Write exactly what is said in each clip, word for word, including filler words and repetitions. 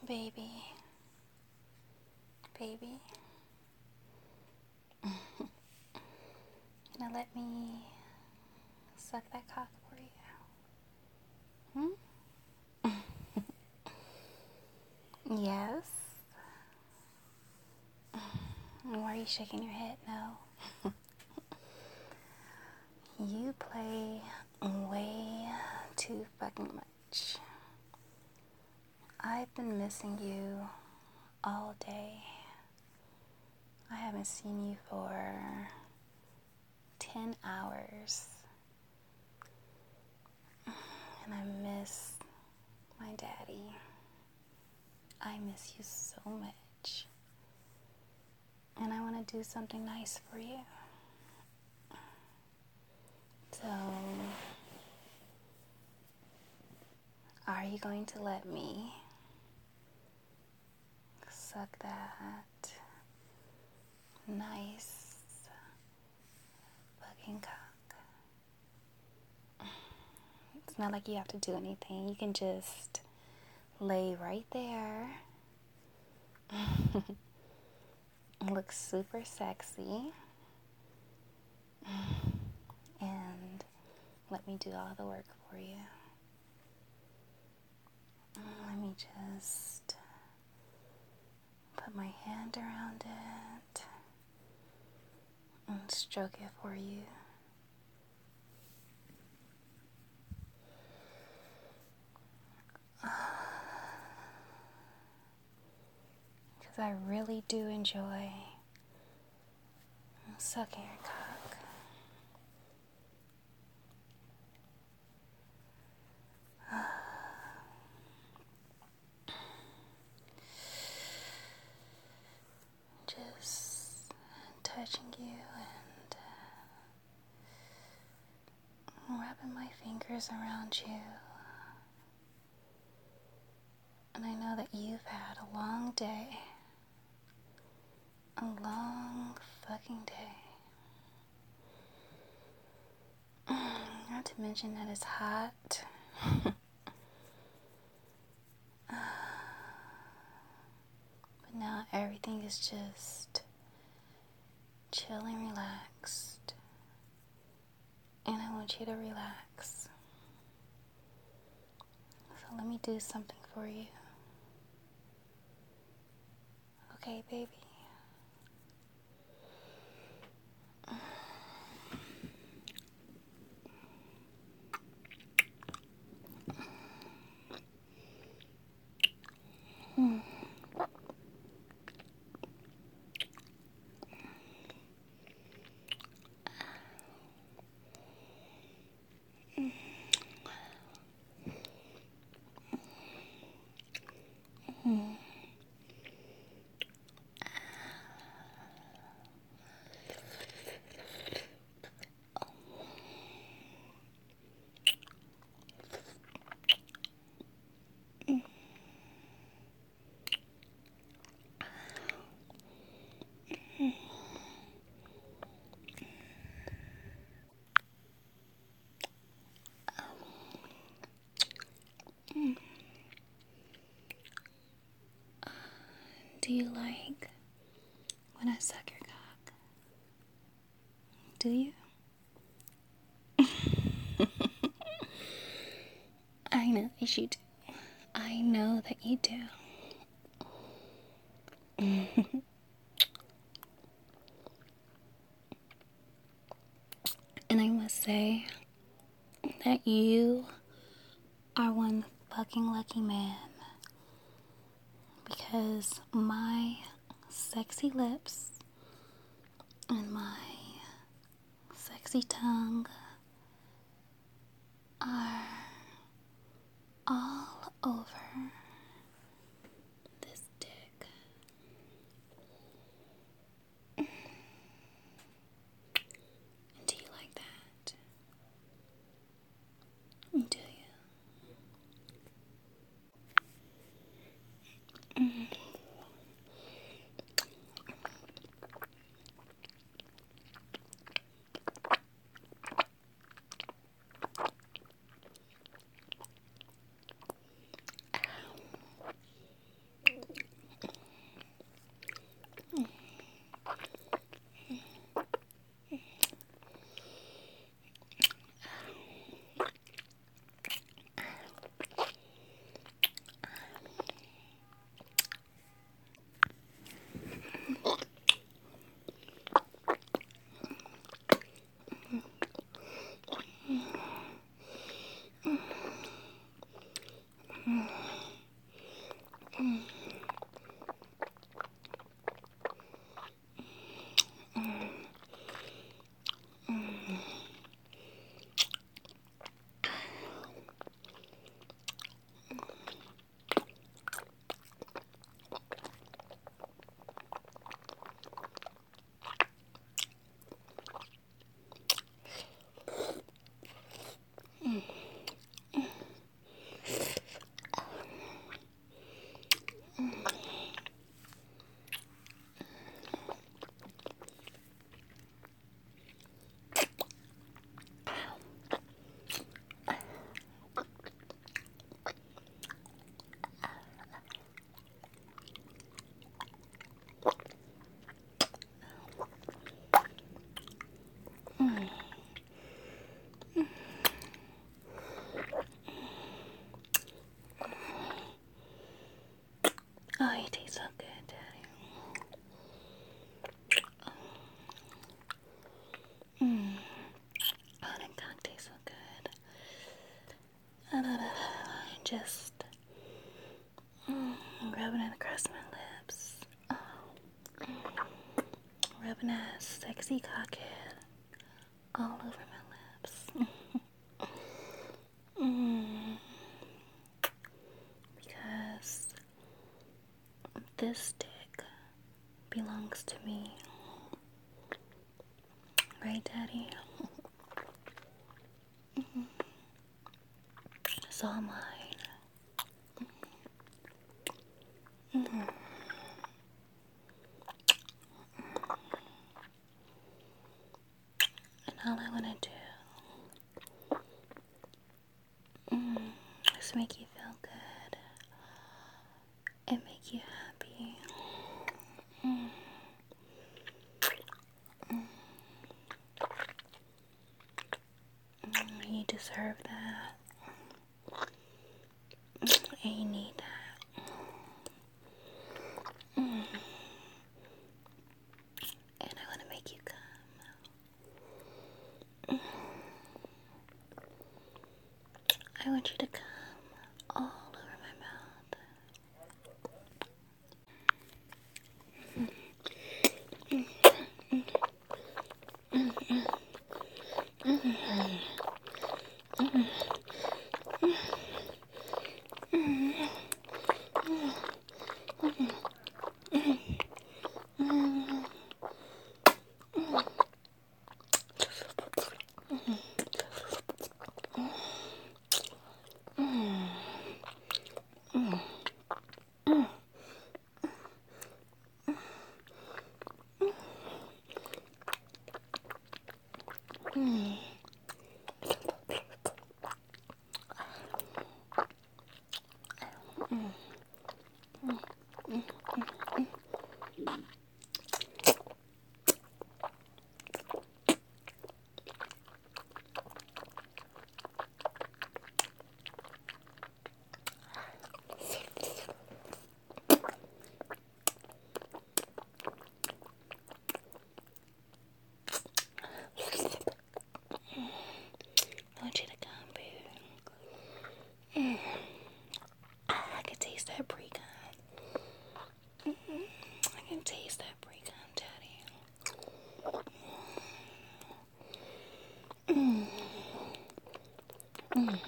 Baby. Baby. Now let me suck that cock for you. Hmm? Yes. Why are you shaking your head? No. You play way too fucking much. I've been missing you all day. I haven't seen you for ten hours. And I miss my daddy. I miss you so much. And I want to do something nice for you. So, are you going to let me suck that nice fucking cock? It's not like you have to do anything. You can just lay right there. Look super sexy. And let me do all the work for you. Let me just put my hand around it and stroke it for you. Because I really do enjoy sucking your cock. Just touching you and wrapping my fingers around you. And I know that you've had a long day. A long fucking day. Not to mention that it's hot. But now everything is just chill and relaxed. And I want you to relax. So let me do something for you. Okay, baby? Hmm. Hmm. Do you like when I suck your cock? Do you? I know that you do. I know that you do. And I must say that you are one fucking lucky man. Because my sexy lips and my sexy tongue are all over this dick. Do you like that? Do you? Mm. Just mm, rubbing it across my lips. Oh. Rubbing that sexy cockhead all over my lips. mm. Because this dick belongs to me. Right, Daddy? It's all mine. Mm-hmm. And all I want to do mm, is make you feel good and make you happy. Mm. Mm. You deserve that. And you need that. Mm. And I want to make you come. Mm. I want you to come all over my mouth. Mm. I want you to come, baby. Mm. I can taste that pre-cum. Mm-hmm. I can taste that pre-cum, Daddy. Mm. Mm.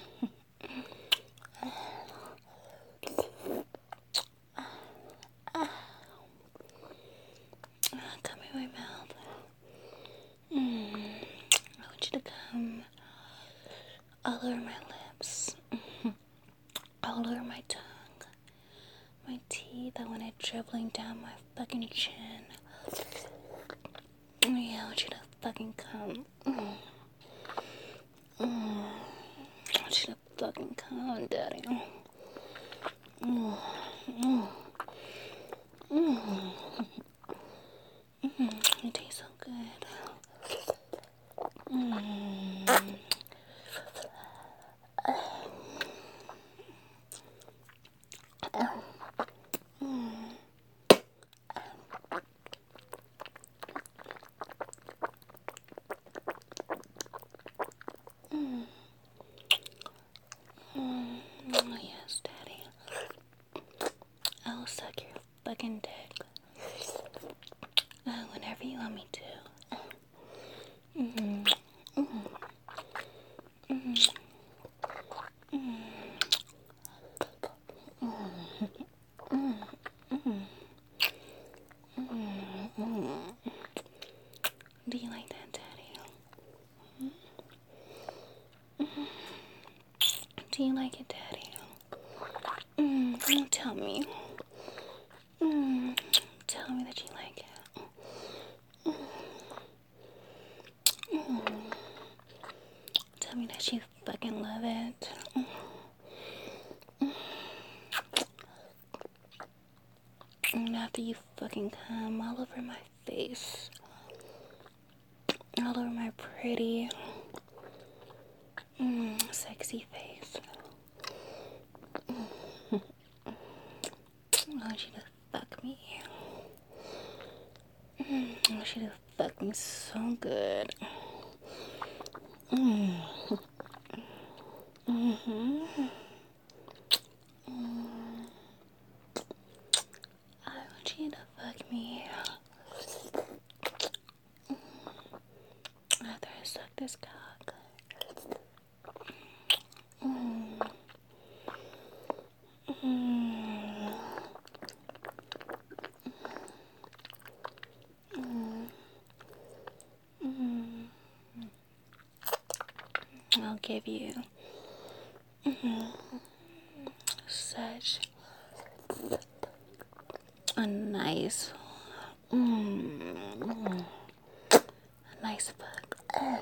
Come in my mouth. Mm. I want you to come all over my lips, all over my tongue, my teeth. I want it dribbling down my fucking chin. Yeah, I want you to fucking come. Mm. Mm. I want you to fucking come, Daddy. Mm. Mm. Mm. Mm. It tastes so good. Mm. Oh, yes, Daddy. I'll suck your fucking dick uh, whenever you want me to. Mm-hmm. Mm-hmm. Mm-hmm. Do you like that, Daddy? Mm-hmm. Do you like it, Daddy? Mm, tell me. Mm, tell me that you like it. Mm, tell me that you fucking love it. And after you fucking come all over my face, all over my pretty, mm, sexy face, I want you to fuck me. Mm, I want you to fuck me so good. Mm. Mm-hmm. Mm. I want you to fuck me. After I suck this cock. Mm. Mm. Mm. Mm. I'll give you mm, such a nice, mm, a nice fuck. Uh,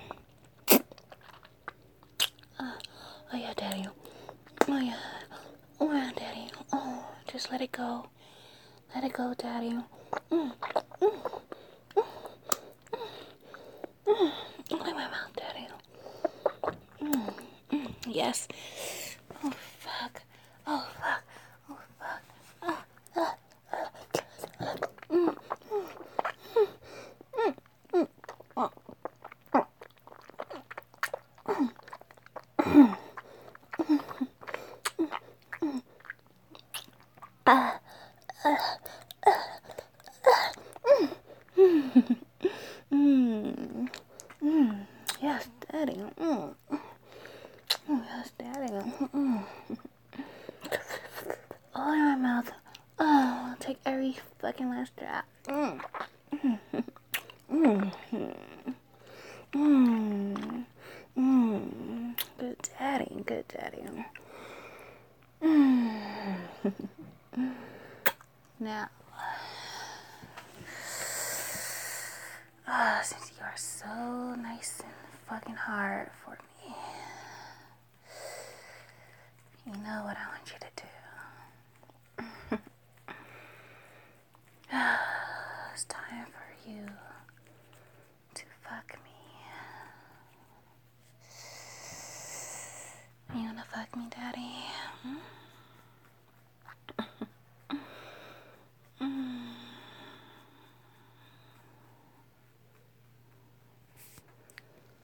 oh yeah, daddy. Oh yeah. Oh yeah, daddy. Oh, just let it go. Let it go, daddy. Mm. Mm. Mm. Look at my mouth, daddy. Mm. Mm. Yes. Oh fuck. Oh fuck. Oh fuck. Uh, uh, uh, mm. Mm. Mm. Yes, daddy. Mm. Oh, yes, daddy. Mm. All in my mouth. Oh, I'll take every fucking last drop. Mm. Mm. Mm. Mm. Good daddy. Good daddy. Mm. Now, oh, since you are so nice and fucking hard for me, you know what I want you to do. It's time for you to fuck me. You wanna fuck me, daddy?